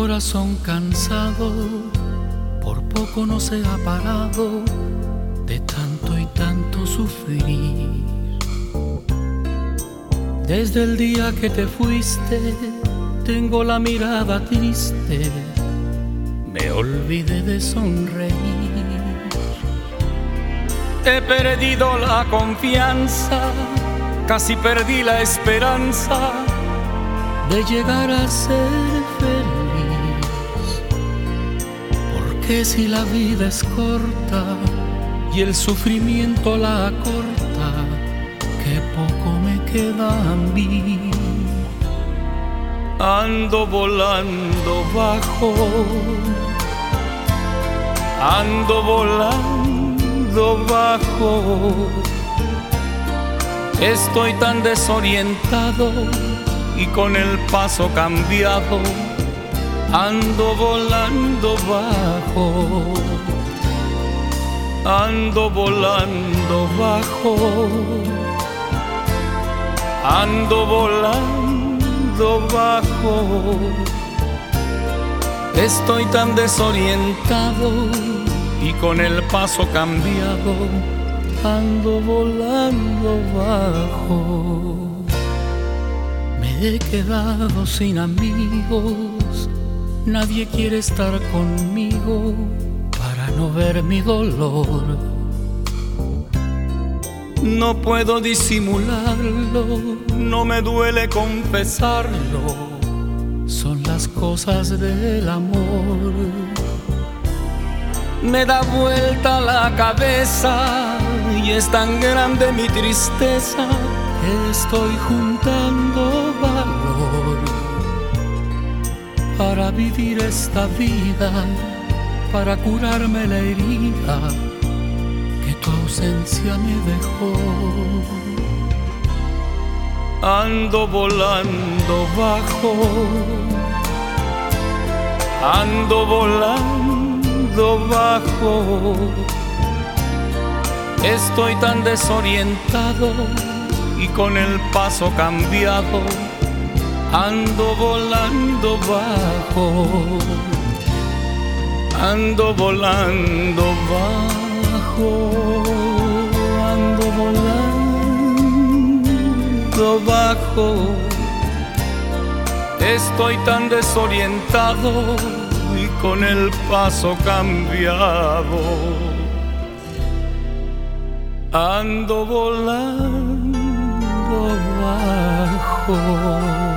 corazón cansado por poco no se ha parado de tanto y tanto sufrir. Desde el día que te fuiste tengo la mirada triste, me olvidé de sonreír. He perdido la confianza, casi perdí la esperanza de llegar a ser feliz. Porque si la vida es corta y el sufrimiento la acorta, qué poco me queda a mí. Ando volando bajo, ando volando bajo. Estoy tan desorientado y con el paso cambiado, ando volando bajo, ando volando bajo, ando volando bajo. Estoy tan desorientado y con el paso cambiado, ando volando bajo. Me he quedado sin amigos, nadie quiere estar conmigo para no ver mi dolor. No puedo disimularlo, no me duele confesarlo, son las cosas del amor. Me da vuelta la cabeza y es tan grande mi tristeza que estoy juntando valor para vivir esta vida, para curarme la herida que tu ausencia me dejó. Ando volando bajo, ando volando bajo. Estoy tan desorientado y con el paso cambiado, ando volando bajo, ando volando bajo, ando volando bajo. Estoy tan desorientado y con el paso cambiado, ando volando bajo.